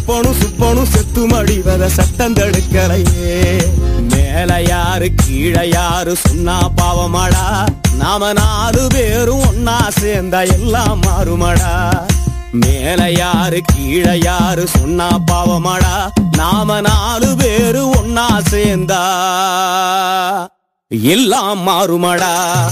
சுப்பனும் செத்து மடிவத சட்டம் தடுக்கலையே. மேல யாரு கீழே யாரு சொன்னா பாவமாடா, நாம 4 பேரும் ஒன்னா சேர்ந்தா எல்லாம் மாறுமாடா. மேல யாரு கீழே யாரு சொன்னா பாவமாடா, நாம 4 பேரும் ஒன்னா சேர்ந்தா எல்லாம் மாறுமாடா.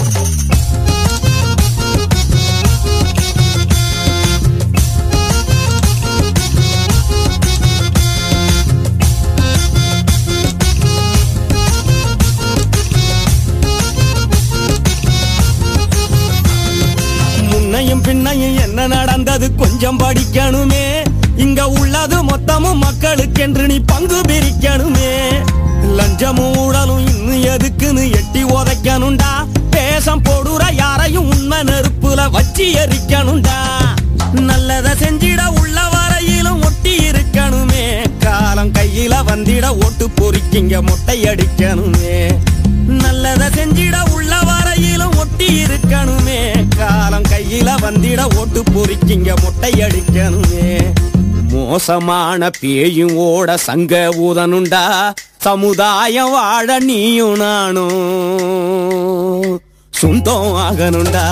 பின்னையும் என்ன நடந்தது கொஞ்சம் படிக்கணுமே. இங்க உள்ளது மொத்தமும் மக்களுக்கென்று நீ பங்கு பிரிக்கணுமே. லஞ்சமும் ஊழலும் இன்னும் எதுக்குன்னு எட்டி உதைக்கணும்டா. பேசம் போடுற யாரையும் உண்மை நெருப்புல வச்சு எரிக்கணும்டா. நல்லத செஞ்சிட உள்ள வரையிலும் ஒட்டி இருக்கணுமே. காலம் கையில வந்திட ஓட்டு பொறிக்கிங்க மொட்டை அடிக்கணுமே. நல்லத செஞ்சிட உள்ள வரையிலும் ஒட்டி இருக்கணுமே. காலம் கையில வந்திட ஓட்டு பொறிக்கிங்க மொட்டை அடிக்கணுமே. மோசமான பேயும் ஓட சங்க ஊதனுண்டா. சமுதாயம் வாழ நீயும் நானும் சொந்தம் ஆகணுண்டா.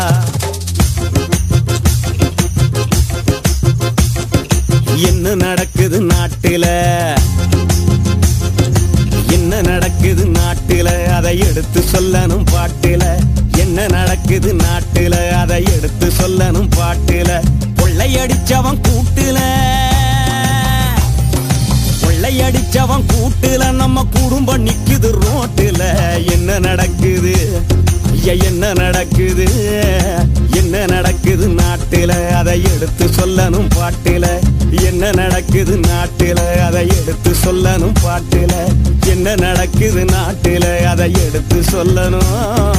என்ன நடக்குது நாட்டில, என்ன நடக்குது நாட்டில, அதை எடுத்து சொல்லணும் பாட்டில. என்ன நடக்குது நாட்டில, அதை எடுத்து சொல்லணும் பாட்டில. கொள்ளையடிச்சவன் கூட்டுல, கொள்ளையடிச்சவன் கூட்டுல நம்ம குடும்பம் நிக்குது ரோட்டுல. என்ன நடக்குது ஐயா, என்ன நடக்குது, என்ன நடக்குது நாட்டில, அதை எடுத்து சொல்லணும் பாட்டில. என்ன நடக்குது நாட்டில, அதை எடுத்து சொல்லணும் பாட்டில. என்ன நடக்குது நாட்டில, அதை எடுத்து சொல்லணும்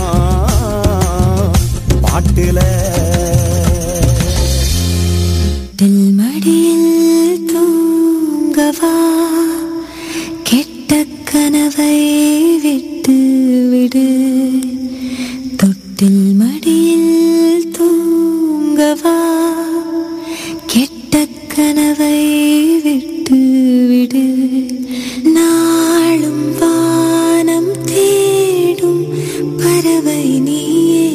பாட்டில. மடியில் தூங்கவா, கெட்ட கனவை விட்டு விடு. தொட்டில் மடியில் தூங்கவா, கெட்ட கனவை விட்டு விடு. நாளும் வானம் தேடும் பறவை நீயே.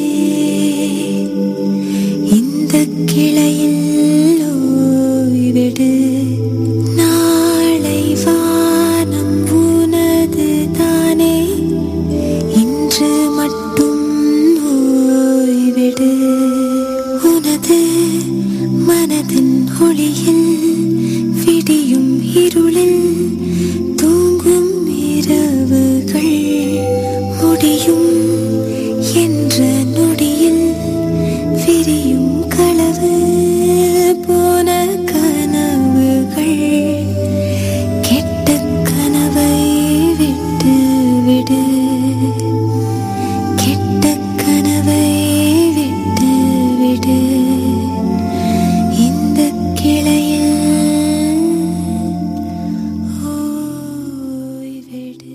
இந்த கிளையில் ஓய்விடு. நாளை வானம் உனது தானே, இன்று மட்டும் ஓய்விடு. உனது மனதின் ஒளியில் விடியும் இருளில் தூங்கும் இரவுகள் முடியும் என்ற நொடியில் விரியும் களவு போன கனவுகள். கெட்ட கனவை விட்டு விடு, கெட்ட கனவை விட்டு விடு. இந்த கிளையில் ஓய்விடு.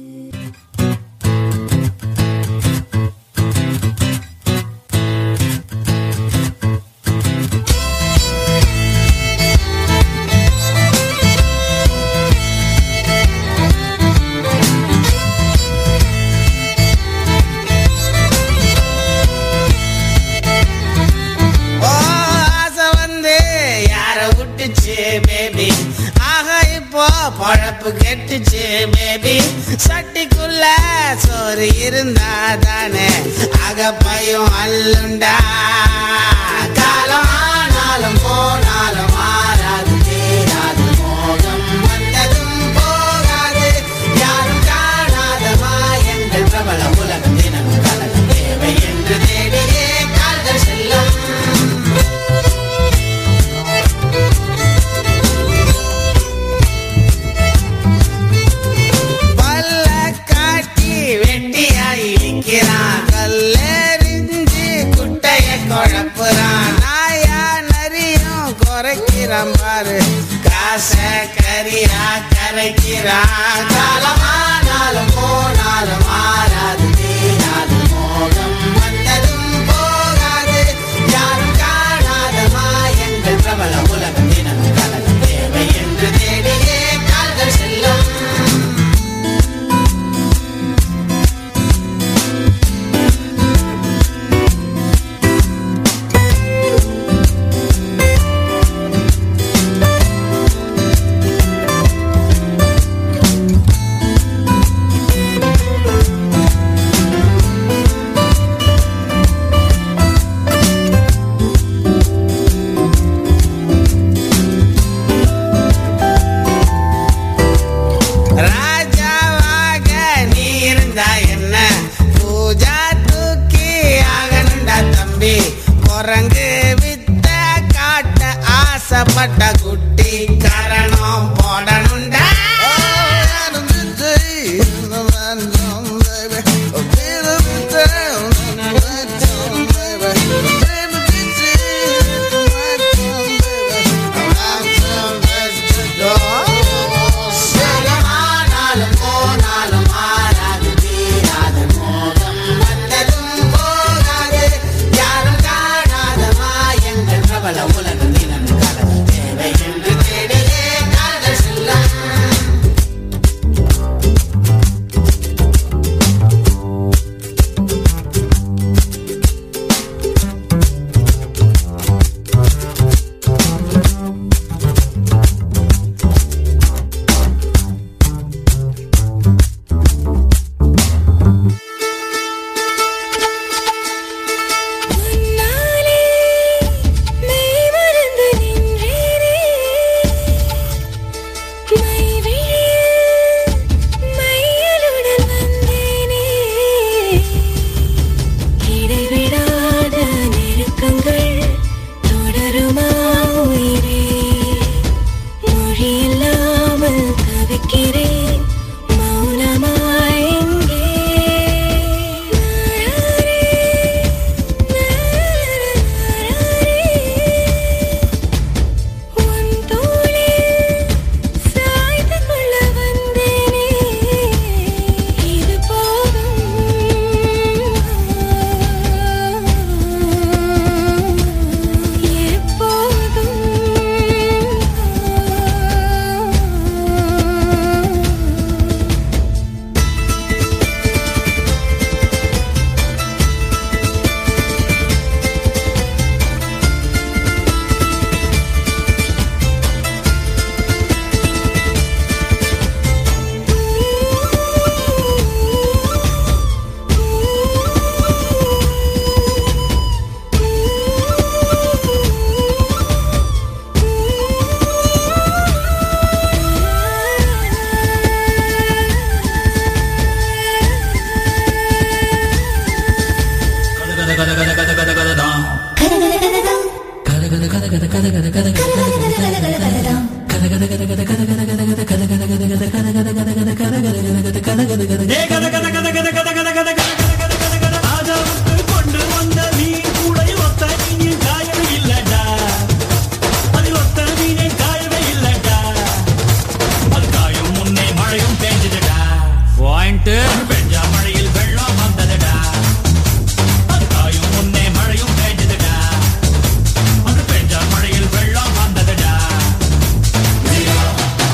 பேபி ஆக இப்போ பழப்பு கெட்டுச்சு பேபி. சட்டிக்குள்ள சோறு இருந்தா தானே அகப்பையும் அல்லுண்டா. காலம் ஆனாலும் போனாலும் மாறாது தேராது மோகம் வந்ததும் போகாது. யாரும் காணாத மாயங்கள் பிரபல உலகம் தினமும் கலகம் தேவை என்று தேடியே கால்கள் செல்லும். கல்லெறிஞ்சு குட்டைய குழப்புறான். நாயா நரியும் குறைக்கிறான் பாரு, காச கரியா கரைக்கிறான். காலமானாலும் போனாலும் மாறாது தீராது மோகம் வந்ததும் போகாது. யாரும் காணாத மாயங்கள் பிரபல உலகம் தினமும் கலகம் தேவை என்று ஆசைப்பட்ட குட்டி கரணம் போடணுண்டா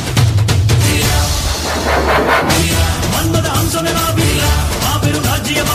ராஜ்யம்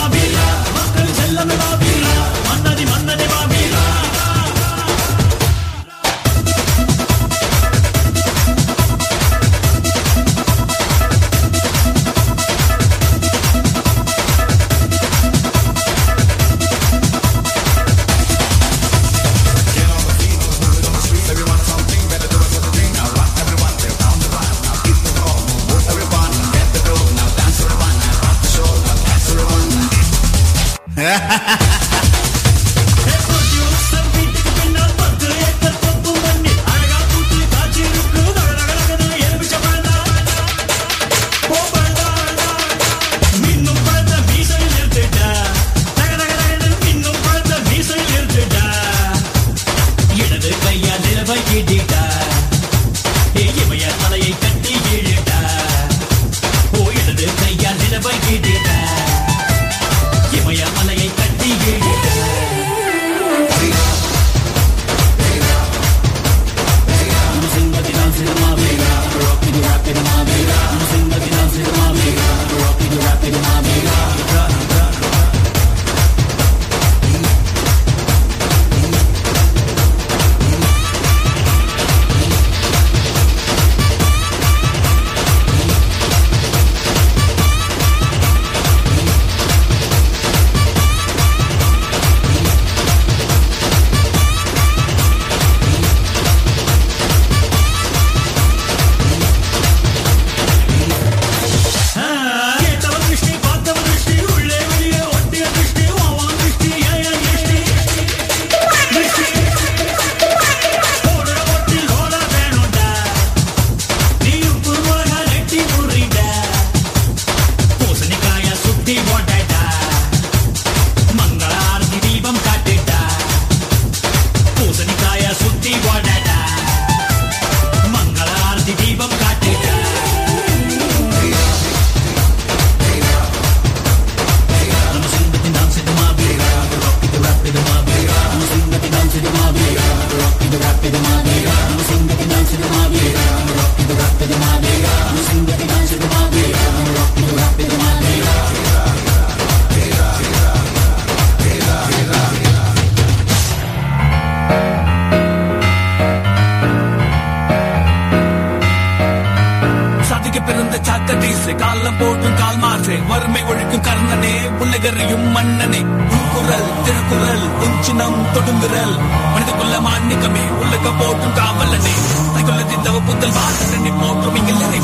சாக்கதீசு காலம் போற்றும் கால் மாசே வறுமை ஒழிக்கும் கர்ணனே உலகறியும் மன்னனே குரல் திருக்குறள் உஞ்சினம் தொடுங்குரல் மனிதகுள்ள மாணிக்கமே உலக போற்றும் காவலனே தைக்குள்ளதின் தவ புத்தல் வாசனை போற்றும் இங்கிலனை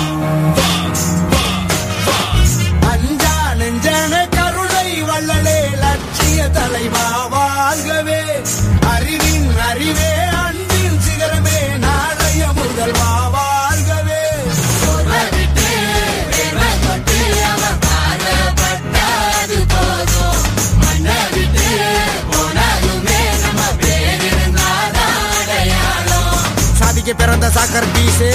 அஞ்சா நெஞ்சன கருணை வள்ளலே லட்சிய தலைவா வாழ்கவே அறிவின் அறிவே அன்பின் சிகரமே நாளைய முதல்வா வாழ்கவே சாதிக்க பிறந்த சாக்ரடீஸே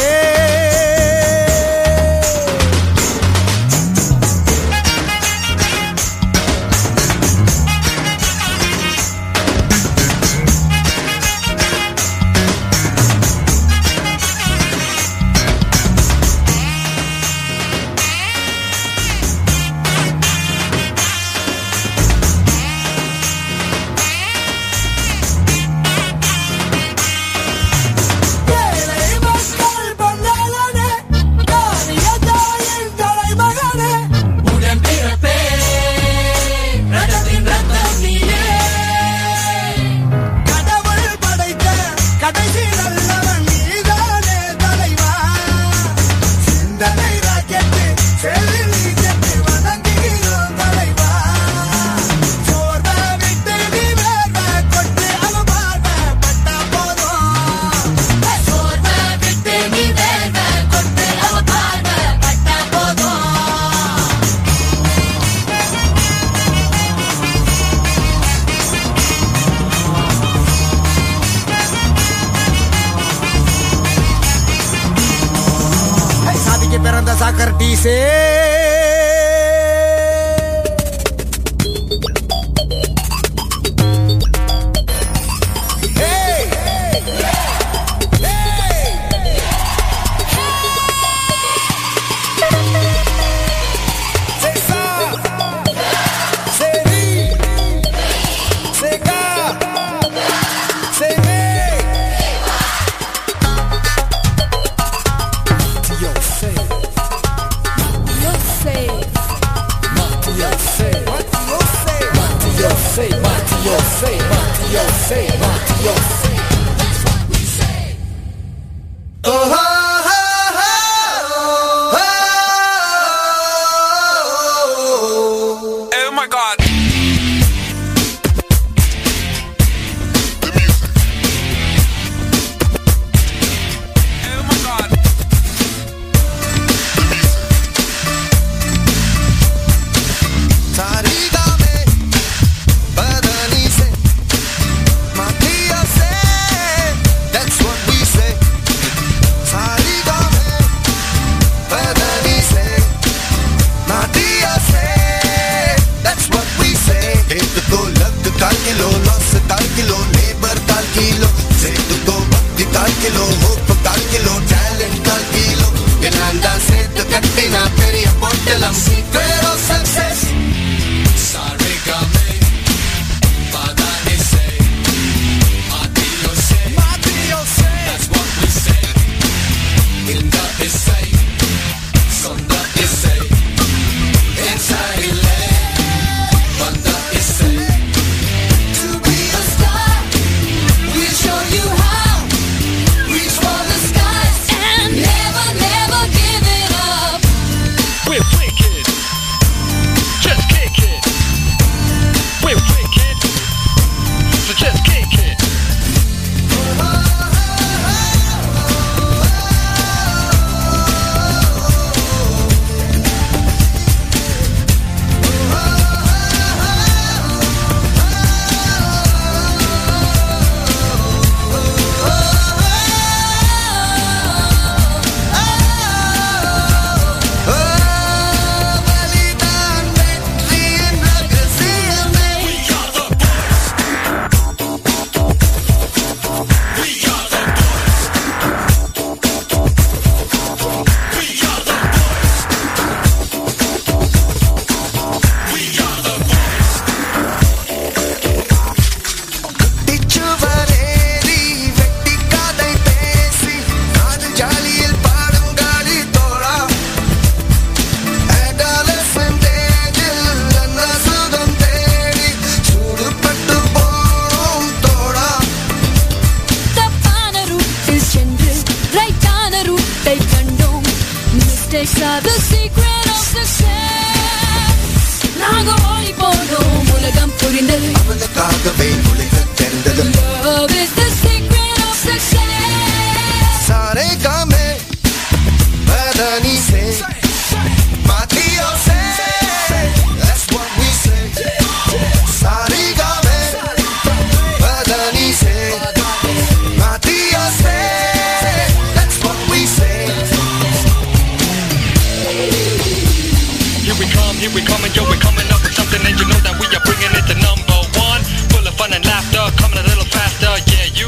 பிறந்த சாக்ரடீஸே Show you how. We mistakes are the secret of success. நாங்க ஓடி போனோம் உலகம் புரிந்தது அவனுக்காகவே உலக தெரிந்தது. Love is the secret of success. सारे कामे बदनी से मातियों से that's what we say. सारे कामे बदनी से मातियों से that's what we say. Here we come, and yo, we're coming up with something, and you know that we are bringing it to number one. Full of fun and laughter, coming a little faster, yeah, you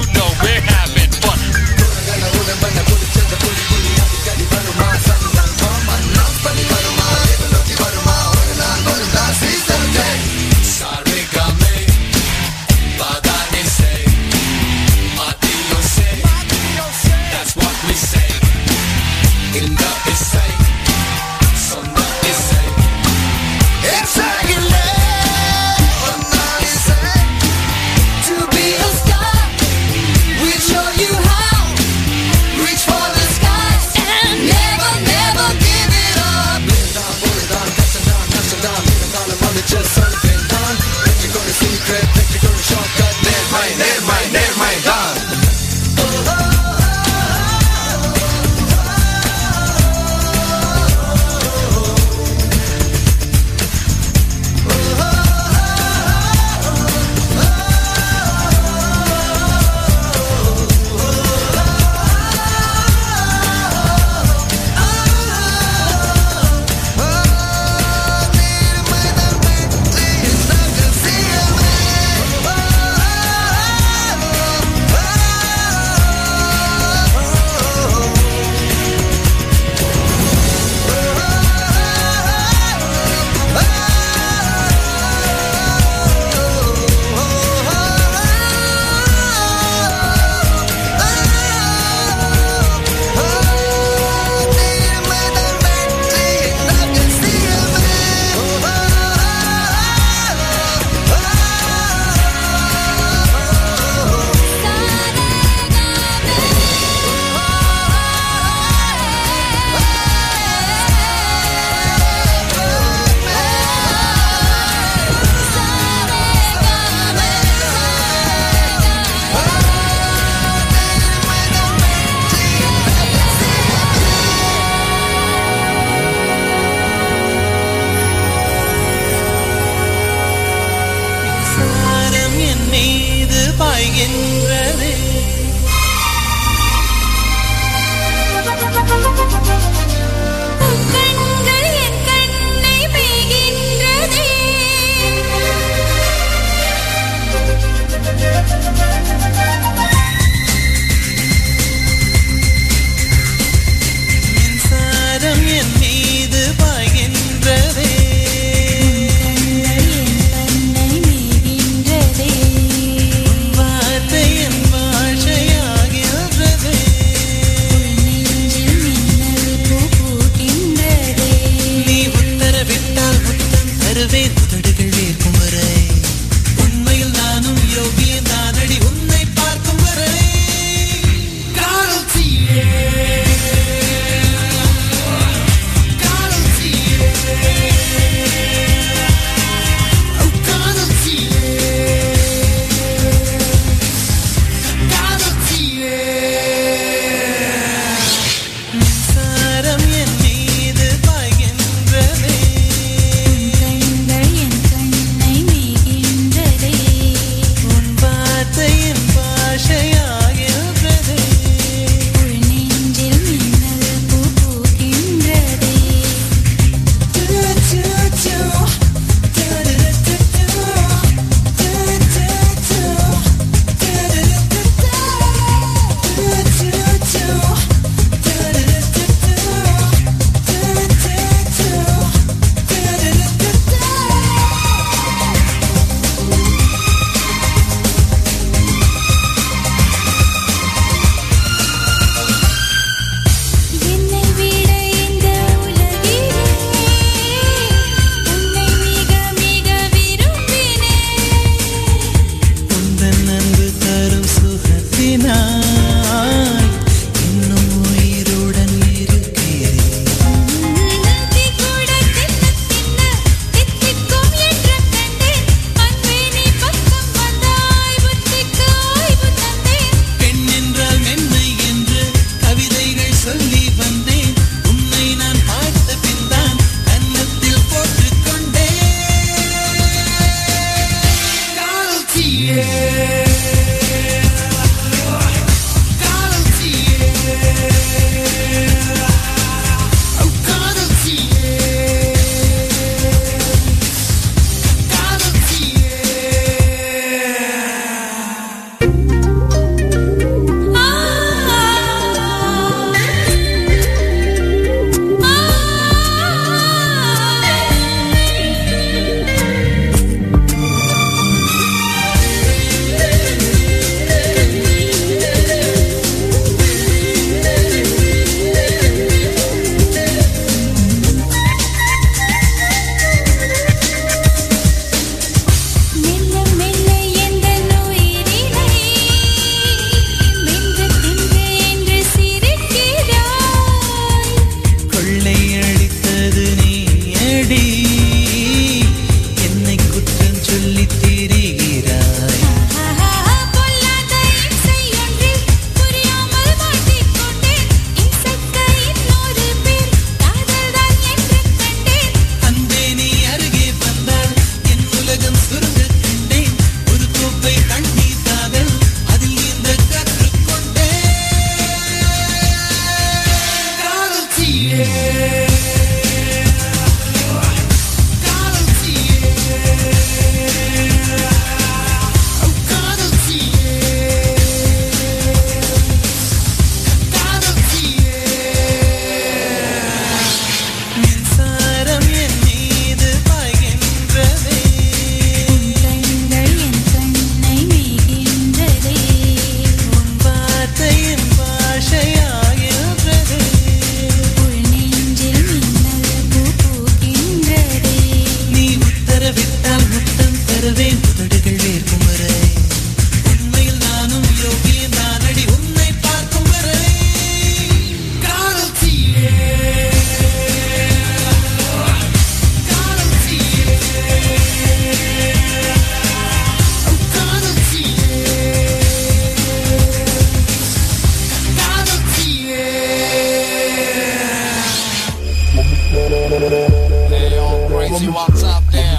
you on top there.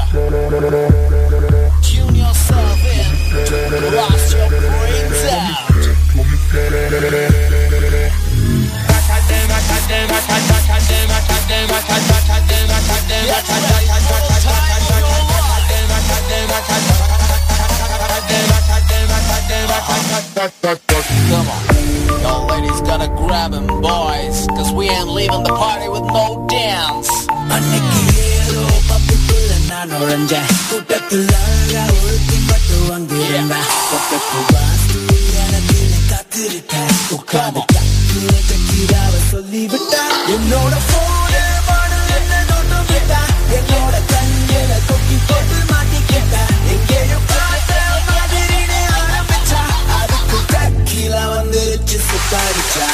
Tune yourself in. Blast your brains out. Come on, y'all ladies gotta grab him, boys, cause we ain't leaving the party with no dance. அன்னைக்கு ஏதோ பப்புக்குள்ள நான் நுழைஞ்சேன் கூட்டத்துள்ளாக ஒழுத்தி மட்டும் அங்கிருந்தா பக்கத்து வாஸ்து எனக்கு காத்திருக்கேன் உட்காந்து கக்கிராவ சொல்லிவிட்டா என்னோட போன பாடல் என்ன தோட்டம் விட்டா என்னோட கண்ணில கொக்கி போட்டு மாட்டிக்கிட்டா எங்கேயும் பார்த்த மாதிரினே ஆரம்பிச்சா அதுக்கு கக்கிலா வந்துருச்சு சுத்தாடிச்சா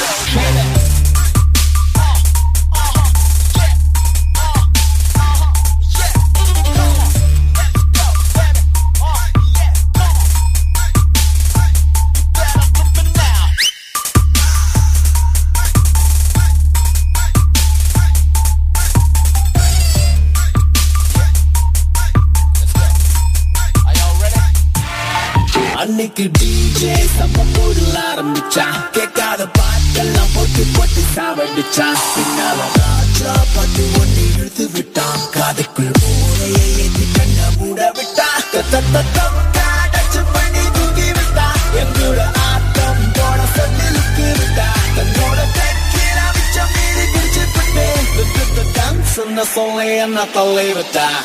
அன்னைக்கு டிஜே சம்ம போடல ஆரம்பிச்சான் கேட்காத பாட்டெல்லாம் போட்டு போட்டு சாவடிச்சான் பின்னால ராஜா பாட்டு ஒண்ணு இழுத்து விட்டான் காதுக்குள் மூளையை ஏற்றி கண்ண மூட விட்டான் டச்சு பண்ணி தூக்கி விட்டான் எங்களோட ஆட்டம் போட சொல்லி லுக்கு விட்டான் தன்னோட கைக்கில மிச்சம் மீறி குடிச்சு விட்டேன் சொன்ன சொல்ல என்ன தள்ளி விட்டான்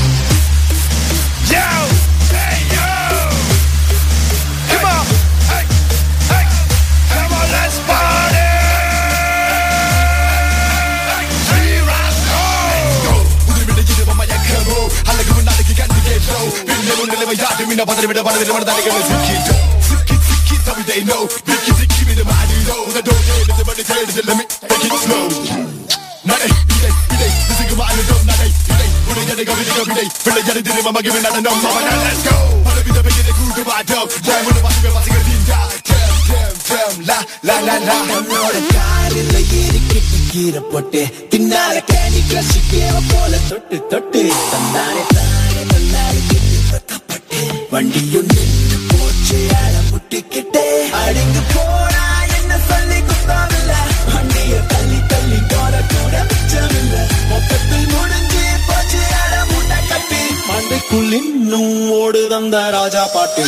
Mina padre vida padre de verdad que me siquito siquito every day no siquito me the man you know the don't need the money tell the let me take it slow nade day this is my don't nade day when you go every day feel like you mama giving that no mama let's go para vida be the cool to my dog jam when the boss be passing the jam la la la la என்னோட காரில் ஏறி கிட்டி கீரை போட்டு பின்னால கேணி கிளஷி கேவ போல தொட்டு தொட்டு தந்தானே தானே நல்லாரி கிட்டி பத்தப்பட்டு வண்டியும் நின்று போச்சு அட முட்டிக்கிட்டே அடிங்கு போனா என்ன சொல்லி குத்தாவில்ல வண்டிய தள்ளி தள்ளி போற கூட மிச்சமில்ல மொத்தத்தில் முடிஞ்சு போச்சு அட முட்டை கட்டி மண்டைக்குள் இன்னும் ஓடு தந்த ராஜா பாட்டு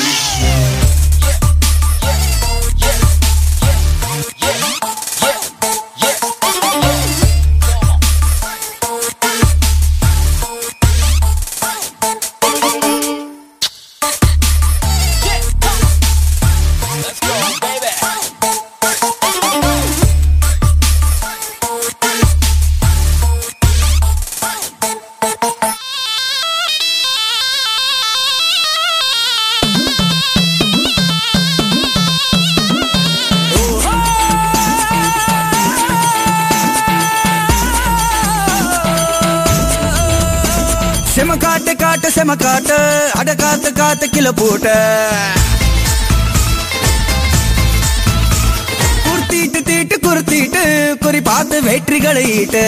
செம காட்டு அட காத்து காத்து கில போட்ட குர்த்திட்டு தீட்டு குர்த்திட்டு குறி பார்த்து வெற்றிகளை ஈட்டு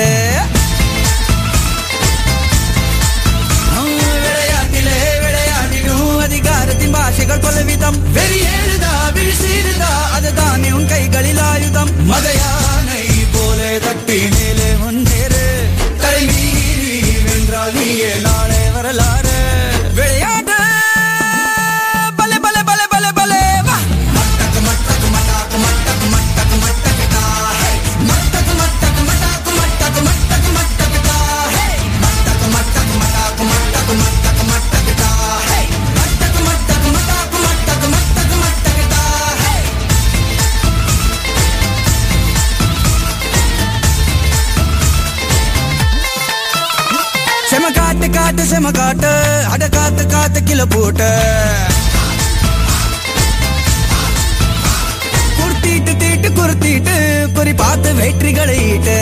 விளையாட்டிலே விளையாடிடும் அதிகாரத்தின் பாஷைகள் பலவிதம் வெறியேறுதா விழிசீருதா அதுதானே உன் கைகளில் ஆயுதம் மதையானை போலே தட்டி மேலே முன்னேறு தலைமீறி வென்றால் நீயே நாளே வரலாறு விளையாட்டு பலே பலே பலே பலே பலே வா மட்டக்கு மட்டக்கு மட்டாக்கு மட்டக்கு மட்டக்கு மட்டக்கு தா ஹே மட்டக்கு மட்டக்கு மட்டாக்கு மட்டக்கு மட்டக்கு மட்டக்கு தா ஹே மட்டக்கு மட்டக்கு மட்டாக்கு மட்டக்கு மட்டக்கு மட்டக்கு தா ஹே மட்டக்கு மட்டக்கு மட்டாக்கு மட்டக்கு மட்டக்கு மட்டக்கு தா ஹே செம காட்டு காட்டு செம காட்டு அட காத்து காத்து கில போட்டு குர்த்திட்டு தீட்டு குர்த்திட்டு குறி பார்த்து வெற்றிகளை ஈட்டு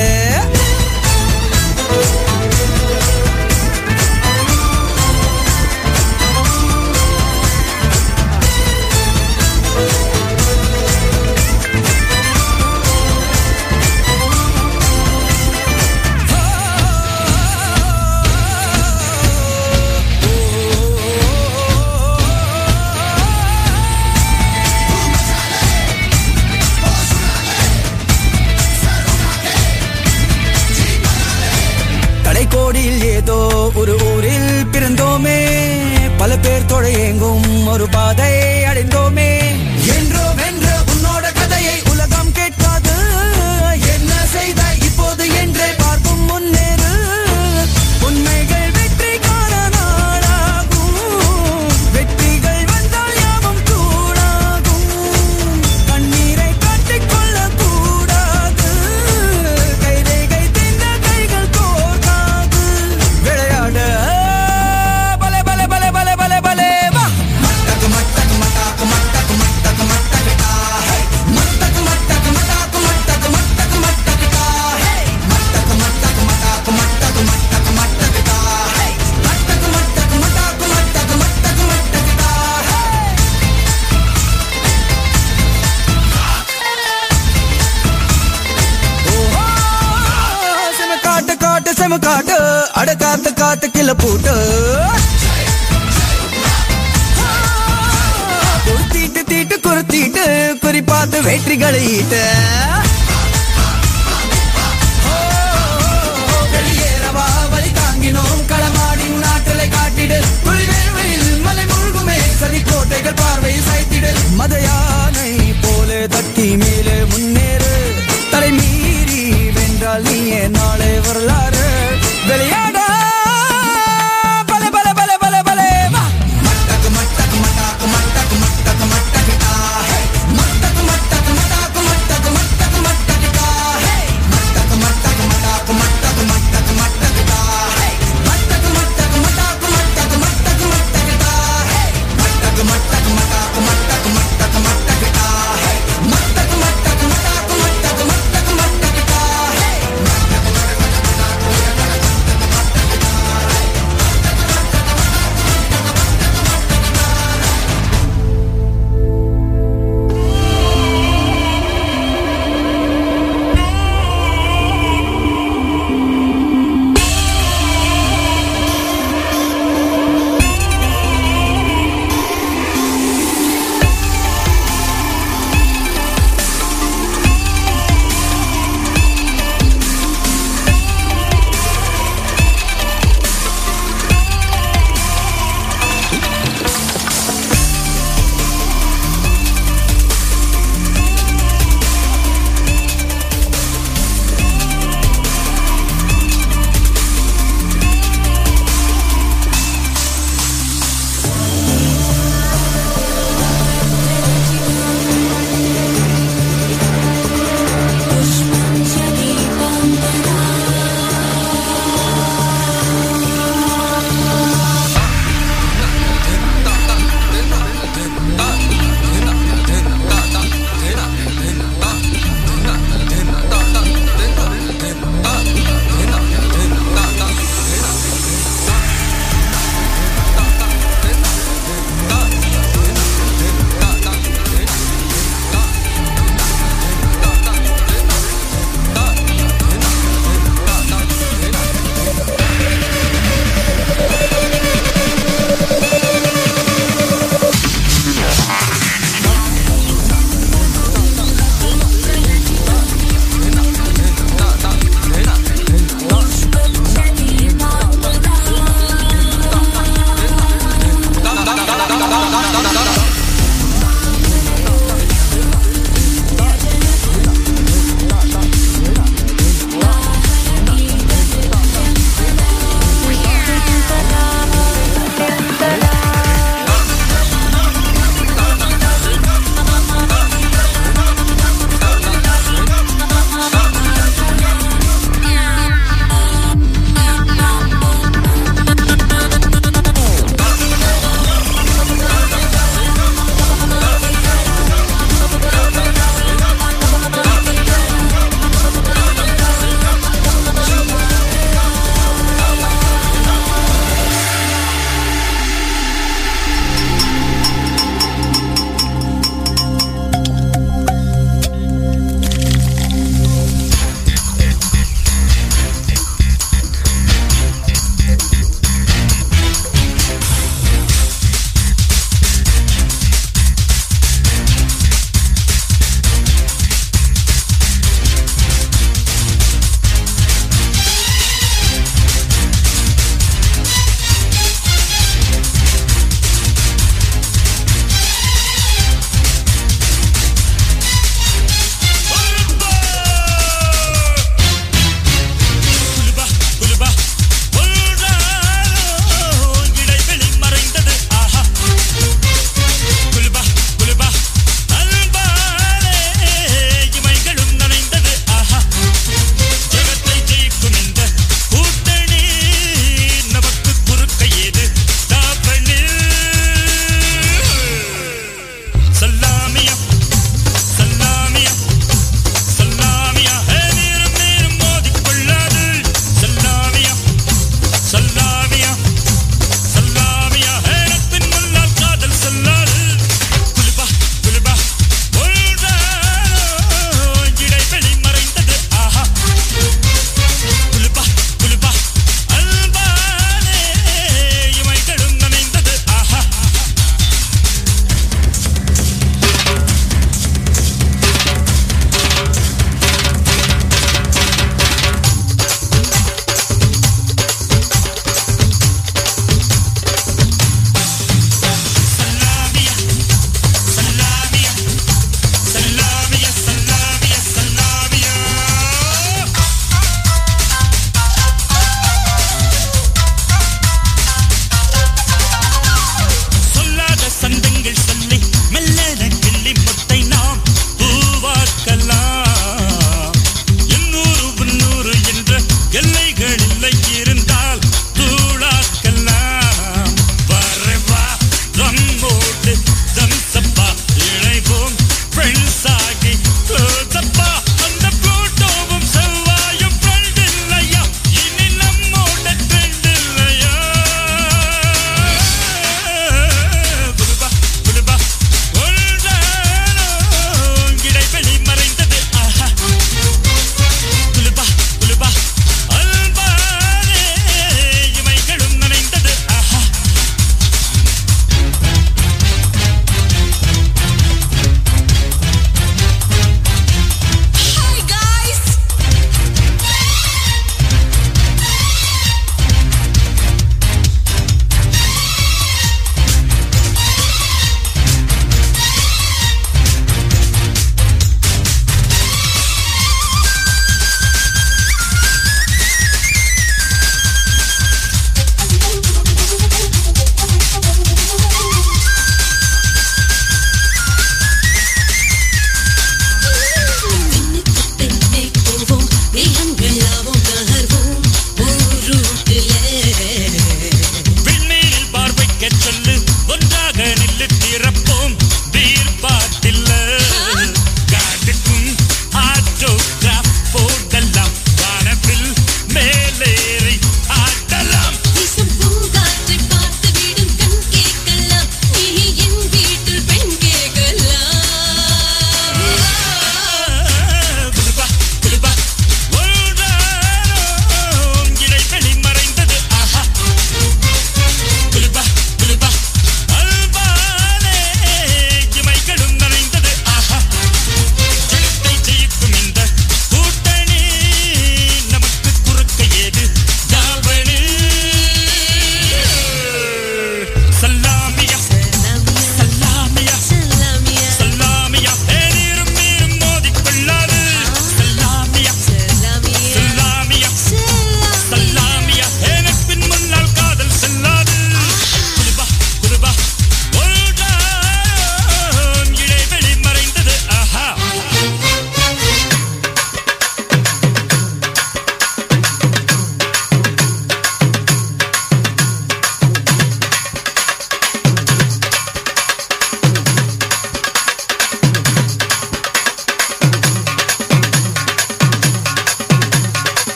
ஒரு ஊரில் பிறந்தோமே, பல பேர் தொழையெங்கும் ஒரு பாதை அடைந்தோமே. என்றோ வென்ற உன்னோட கதையை உலகம் கேட்காது, என்ன செய்தாய் இப்போது என்றே பார்க்கும் முன்னேறு. உண்மைகள் வெற்றி காண நாளாகும், வெற்றிகள் வந்தால் யாவும் கூடாகும். கண்ணீரை காட்டிக்கொள்ள கூடாது, கைரேகை தின்ன கைகள் கோர்க்காது. விளையாட பலே பலே பலே பலே பலே பலே வா. மட்டக்கு மட்டக்கு மட்டாக்கு மட்டக்கு மட்டக்கு மட்டக்குடா, மட்டக்கு மட்டக்கு மட்டாக்கு மட்டக்கு மட்டக்கு மட்டக்குடா, மட்டக்கு மட்டக்கு மட்டாக்கு மட்டக்கு மட்டக்கு மட்டக்குடா, மட்டக்கு மட்டக்கு மட்டாக்கு மட்டக்கு மட்டக்கு மட்டக்குடா. ஓஹோ செம காட்டு காட்டு செம காட்டு, அட காத்து காத்து கிள்ள போட்டு. குருத்தீட்டு தீட்டு குருத்தீட்டு குறிப்பாத்து வெற்றிகளை ஈட்டு. வெளியேறவா வழி தாங்கினோம், களமாடி நாட்டலை காட்டிடு. குளிர்வேளையில் மலை முழுகுமே, சதி கோட்டைகள் பார்வை சாய்த்திடு. மத யானை போல தட்டி மேலே முன்னேறு, தலை மீறி வென்றால் நீயே நாளை வரலாறு. விளையாட பல பல பல பல பல வா. மட்டக்கு மட்டக்கு மட்டாக்கு மட்டக்கு மட்டக்கு மட்டக்குடா, மட்டக்கு மட்டக்கு மட்டாக்கு மட்டக்கு மட்டக்கு மட்டக்குடா, மட்டக்கு மட்டக்கு மட்டாக்கு மட்டக்கு மட்டக்கு மட்டக்குடா, மட்டக்கு மட்டக்கு மட்டாக்கு மட்டக்கு மட்டக்கு மட்டக்குடா, மட்டக்கு மட்டக்கு மட்டாக்கு மட்டக்கு மட்டக்கு மட்டக்கு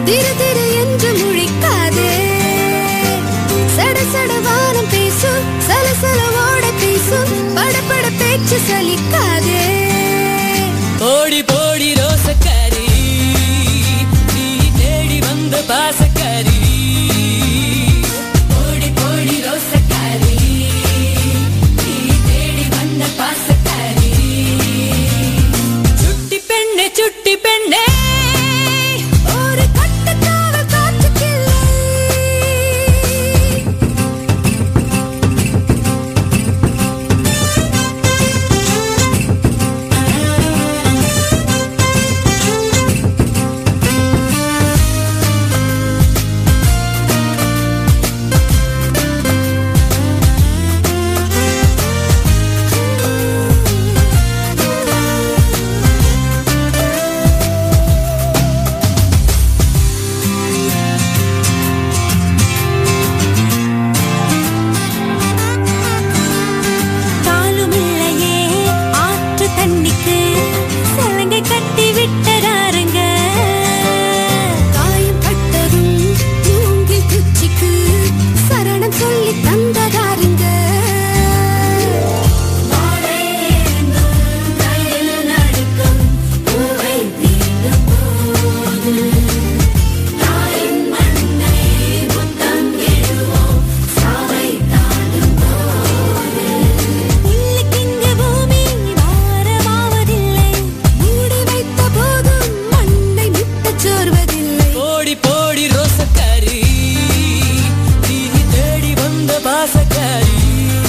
திரு திரு என்று முழிக்காதே. சட சட வானம் பேசும், சலசல ஓட பேசும், படபட பேச்சு சலிக்காதே. போடி போடி ரோசக்காரி, நீ தேடி வந்த பாசக்காரி. போடி போடி ரோசக்காரி, நீ தேடி வந்த பாசக்காரி. சுட்டி பெண்ணே சுட்டி பெண்ணே, ஒரு கட்டுக்காவல் காற்றுக்கில்லை. காலுமில்லையே ஆற்று தண்ணிக்கு சலங்கை கட்டி விட்டதாருங்க. காயம் பட்டதும் மூங்கில் குச்சிக்கு சரணம் சொல்லி தந்ததாருங்க. புல்லுக்கிங்கு பூமி பாரமாவதில்லை, மூடி வைத்த போதும் மண்ணை விட்டுச் சோர்வதில்லை. போடி போடி ரோசக்காரி, நீ தேடி வந்த பாசக்காரி.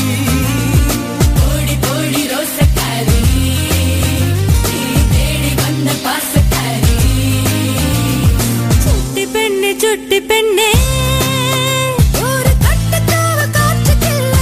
போடி போடி ரோசக்காரி, நீ தேடி வந்த பாசக்காரி. சுட்டி பெண்ணே சுட்டி பெண்ணே, ஒரு கட்டுக்காவல் காற்றுக்கில்லை.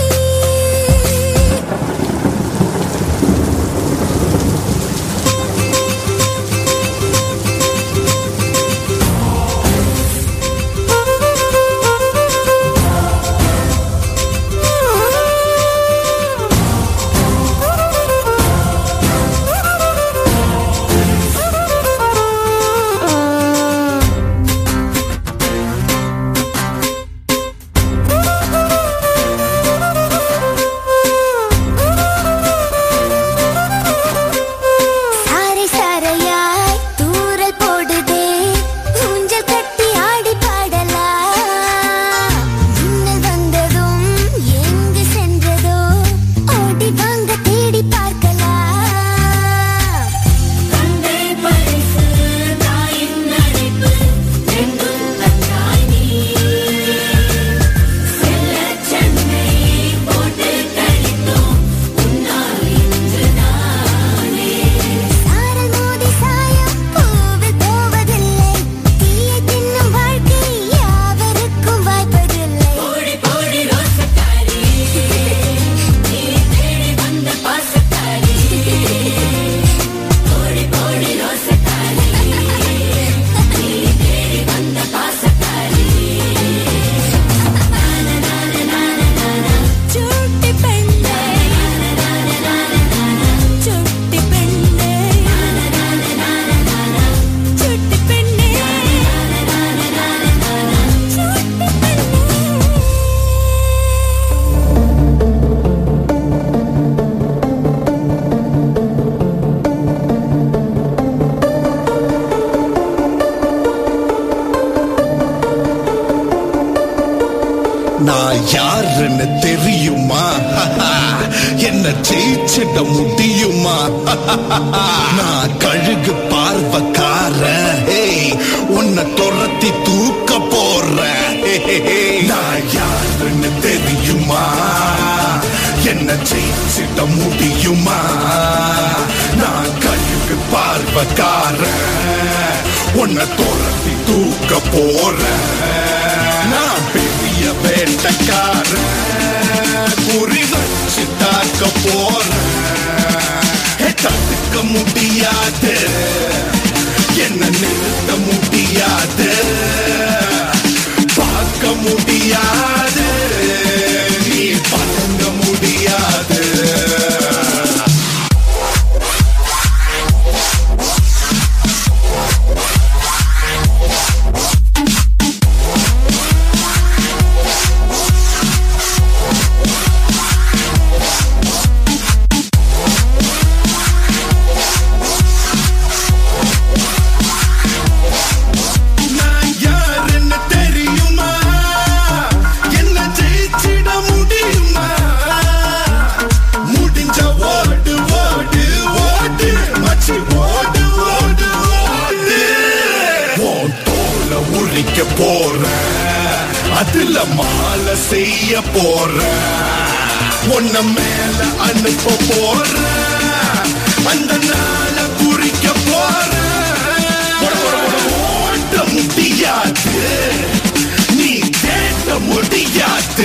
சாரை சாரையாய் தூறல் போடுதே, ஊஞ்சல் கட்டி ஆடி பாடலாம். மின்னல் வந்ததும் எங்கு சென்றதோ, ஓடி வாங்க தேடி பார்க்கலாம். தந்தை பரிசு தாயின் நடிப்பு எங்கும் தந்தாய் நீ. செல்ல சென்னை போட்டு கழித்தோம் உன்னால் இன்று நானே. சாரல் மோதி சாயம் பூவில் போவதில்லை, தீயை தின்னும் வாழ்க்கை யாவருக்கும் வாய்ப்பதில்லை. போடி போடி ரோசக்காரி, நீ தேடி வந்த பாசக்காரி. போடி போடி ரோசக்காரி, நீ தேடி வந்த பாசக்காரி. சுட்டி பெண்ணே, சுட்டி பெண்ணே, சுட்டி பெண்ணே, நான் யாருன்னு தெரியுமா? என்ன ஜெயிச்சிட முடியுமா? நான் கழுகு பார்வக்காரன், உன்னை துரத்தி தூக்க போறேன். நான் யாருன்னு தெரியுமா? என்ன ஜெயிச்சிட முடியுமா? நான் கழுகு பார்வக்காரன், உன்னை துரத்தி தூக்க போறேன். நான் பெரிய வேட்டக்காரன், குறி வச்சு தாக்க போறேன். தடுக்க முடியாது, என்ன நிறுத்த முடியாது, பார்க்க முடியாது, நீ பழங்க முடியாது. தோல உரிக்க போறேன், அதுல மாலை செய்ய போறேன், உன்ன மேல அனுப்ப போறேன், அந்த நாள குறிக்க போறேன். ஓட்ட முடியாது, நீ கேட்ட முடியாது,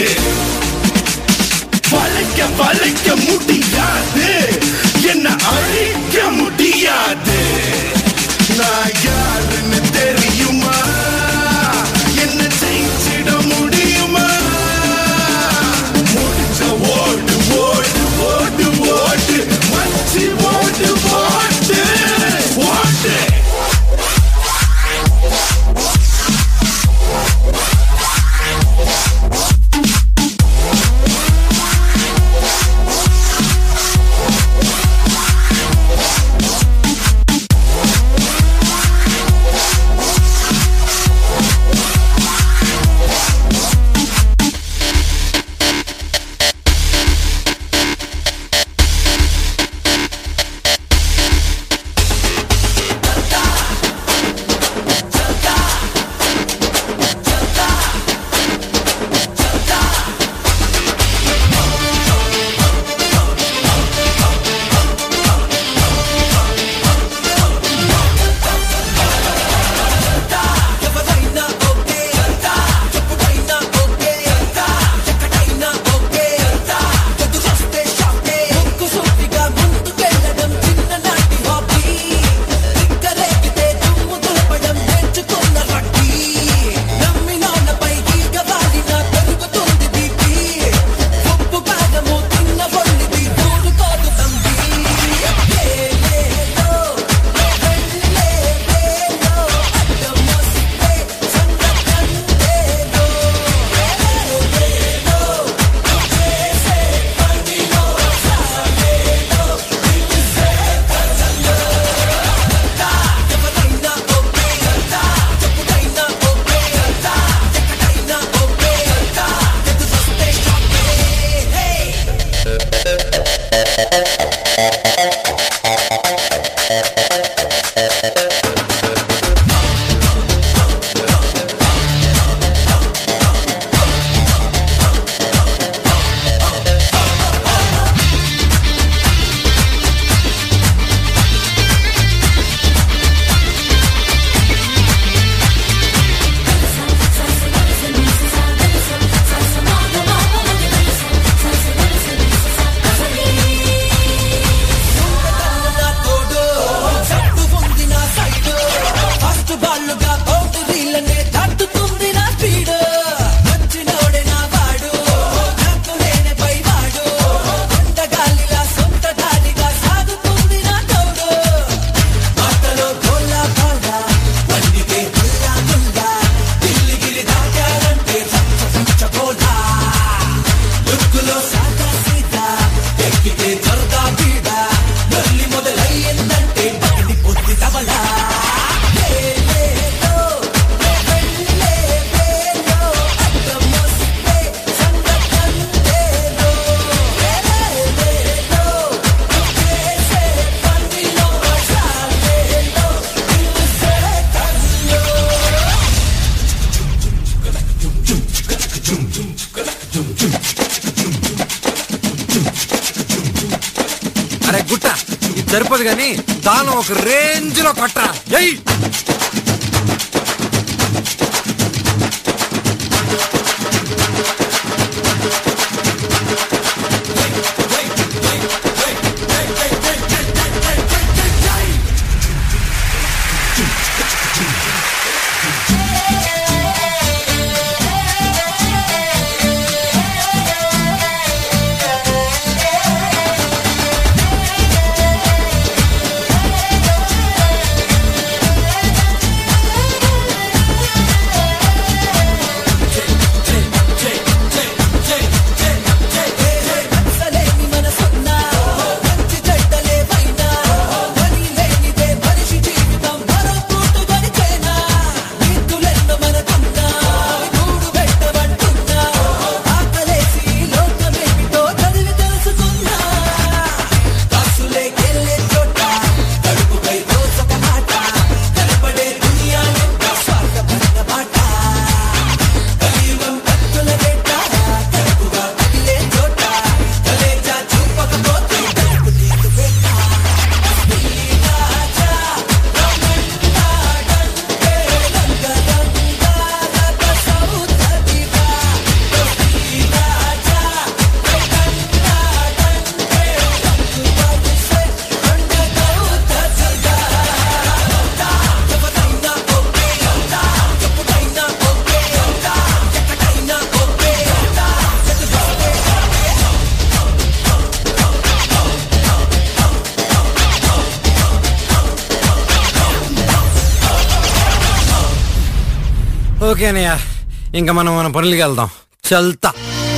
வளைக்க முடியாது, என்ன அழிக்க முடியாது. நான் யாருன்னு தெரியுமா, என்ன ஜெயிச்சிட முடியுமா? முடிச்ச ஓடு ஓடு ஓடு ஓடு மச்சி ஓடு ஓடு ஓடு. అరే గుట్ట ఇది సరిపోదు గాని దానం ఒక రేంజ్ లో కొట్టరా. ఎయ్ ఓకే అన్నయ్య, ఇంకా మనం మన పనులకి వెళ్దాం. చల్తా.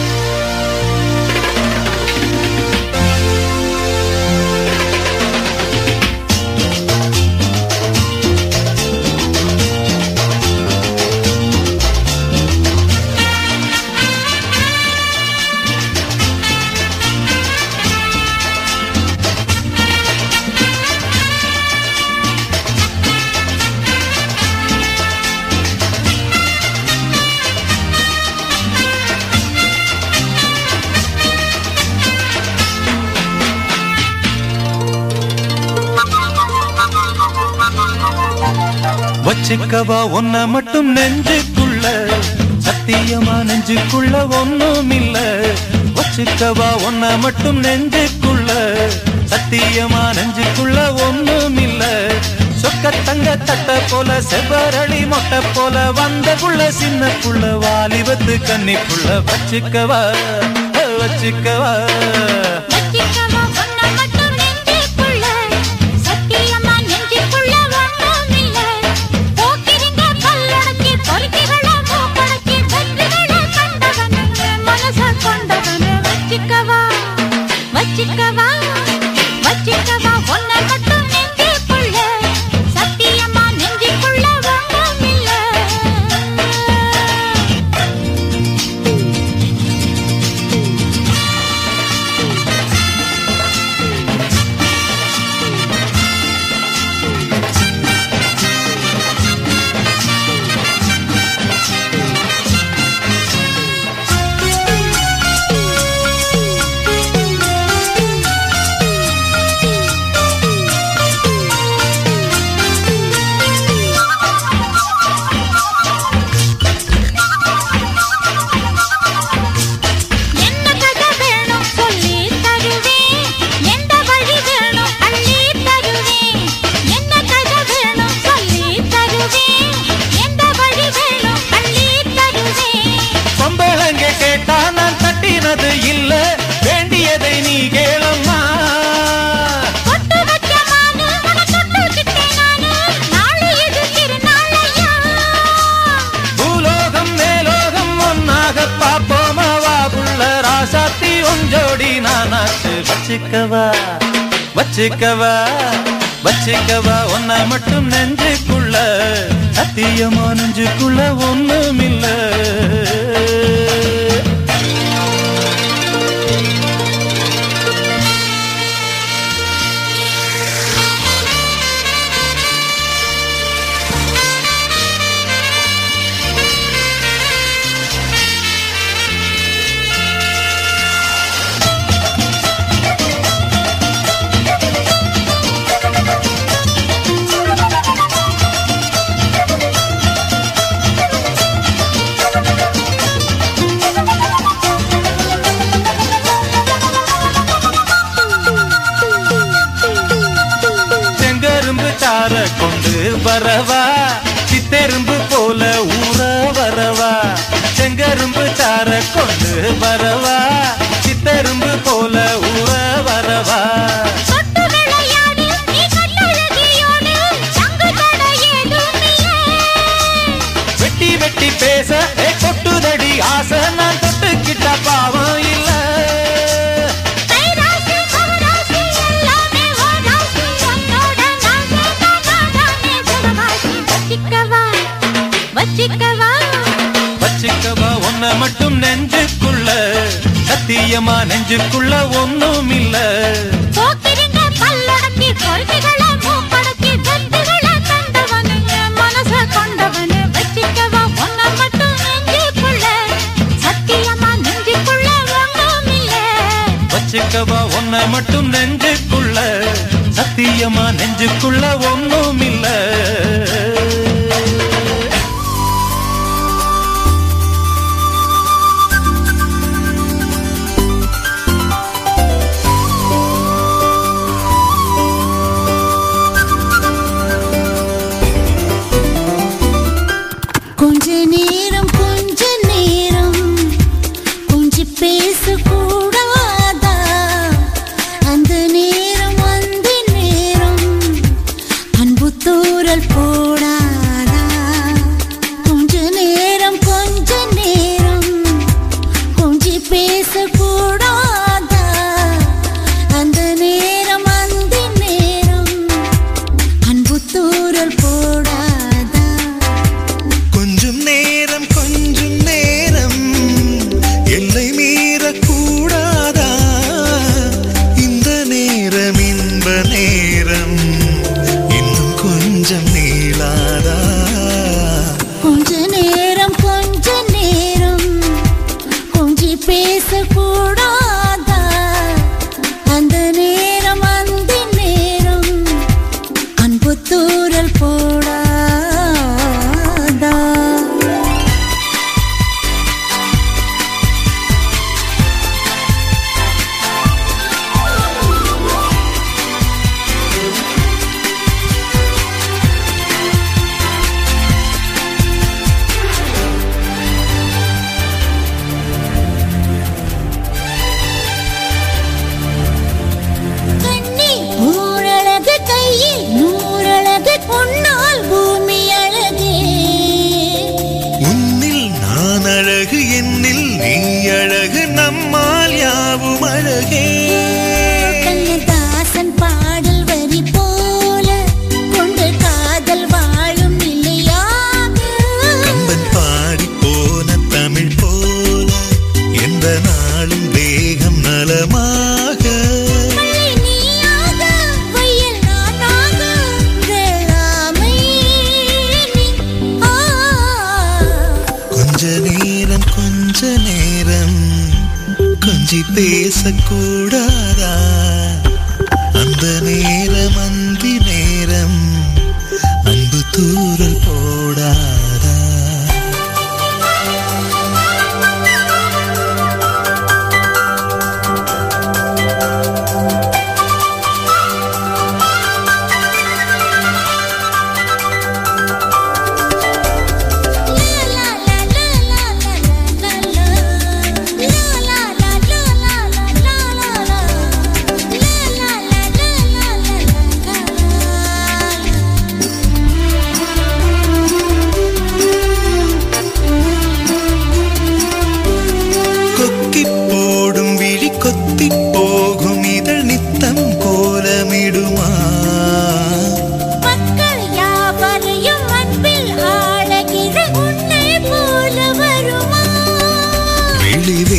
வச்சுக்கவா ஒன்ன மட்டும் நெஞ்சுக்குள்ள, சத்தியமா நெஞ்சுக்குள்ள ஒண்ணும் இல்ல. வச்சுக்கவா ஒன்ன மட்டும் நெஞ்சுக்குள்ள, சத்தியமா நெஞ்சுக்குள்ள ஒண்ணும் இல்ல. சொக்க தங்க தட்ட போல செவ்வரளி மொட்டை போல வந்த புள்ள சின்ன புள்ள வாலிபத்து கன்னிக்குள்ள. வச்சுக்கவா வச்சுக்கவா வச்சுக்கவா வச்சுக்கவா வச்சுக்கவா ஒன்ன மட்டும் நெஞ்சுக்குள்ள, சத்தியமா நெஞ்சுக்குள்ள ஒண்ணும் இல்ல. கொண்டு வரவா சித்தெரும்பு போல ஊற வரவா, செங்கரும்பு சார கொண்டு வரவா சித்தெரும்பு போல ஊற வரவா. வெட்டி வெட்டி பேச கொட்டுதடி ஆசை, நான் தொட்டுக்கிட்ட பாவம் இல்ல. வச்சுக்கவா ஒன்ன மட்டும் நெஞ்சுக்குள்ள, சத்தியமா நெஞ்சுக்குள்ள ஒண்ணும் இல்ல. வச்சுக்கவா ஒன்ன மட்டும் நெஞ்சுக்குள்ள, சத்தியமா நெஞ்சுக்குள்ள ஒண்ணும் இல்ல. போடாதா கொஞ்ச நேரம் பேசக்கூடாதா அந்த நேரம் அந்த நேரம் அன்பு தூரல் போடாதா ஊரழகு கையில் நூறழகு பொன்னால் பூமி அழகே உன்னில் நான் அழகு என்னில் நீ அழகு நம்மால் யாவும் அழகே கண்ணதாசன் பாடல் வரி போல கொண்டு காதல் வாழும் நிலையாக கம்பன் பாடி போன தமிழ் போல எந்த நாளும் தேகம் நலமாக மழை நீயாக வயல் நானாக வேளாமை நீ கொஞ்ச நேரம் கொஞ்சி பேசக்கூடாதா அந்த நேரம் அந்தி நேரம் அன்பு தூரல் போடாதா கொக்கி போடும் விழி கொத்தி போகும் இதழ் நித்தம் கோலமிடுமா மக்கள் யாவரையும் அன்பில் ஆழகிற உன்னை போல வருமா வெளிவே